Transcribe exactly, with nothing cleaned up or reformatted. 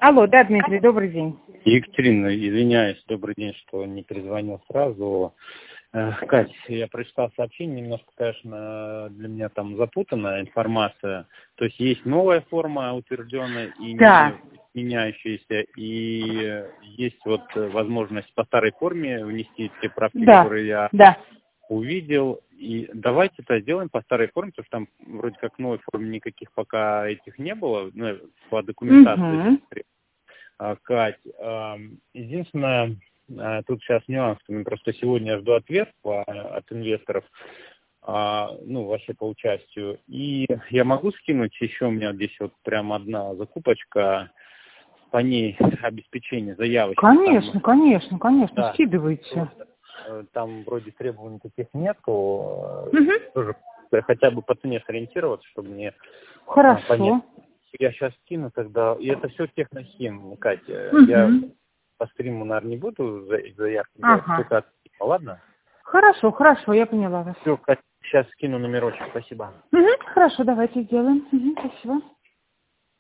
Алло, да, Дмитрий, добрый день. Екатерина, извиняюсь, добрый день, что не перезвонил сразу. Э, Кать, я прочитал сообщение, немножко, конечно, для меня там запутанная информация. То есть есть новая форма утвержденная и Да. не меняющаяся, и есть вот возможность по старой форме внести те правки, Да, которые я да. увидел. И давайте это сделаем по старой форме, потому что там вроде как в новой форме никаких пока этих не было, ну, по документации. Угу. А, Кать, а, единственное, а, тут сейчас нюанс, просто сегодня я жду ответ по, от инвесторов, а, ну, вообще по участию. И я могу скинуть еще, у меня здесь вот прям одна закупочка, по ней обеспечение, заявочка. Конечно, Там, конечно, конечно, да, скидывайте. там вроде требований таких нету, Угу. тоже хотя бы по цене сориентироваться, чтобы мне а, понять. Хорошо. Я сейчас скину тогда, и это все технохим, Катя. Угу. Я по стриму, наверное, не буду за- заявку делать, Ага. только от стрима, ладно? Хорошо, хорошо, я поняла вас. Все, Катя, сейчас скину номерочек, спасибо. Угу. Хорошо, давайте сделаем. Угу. Спасибо.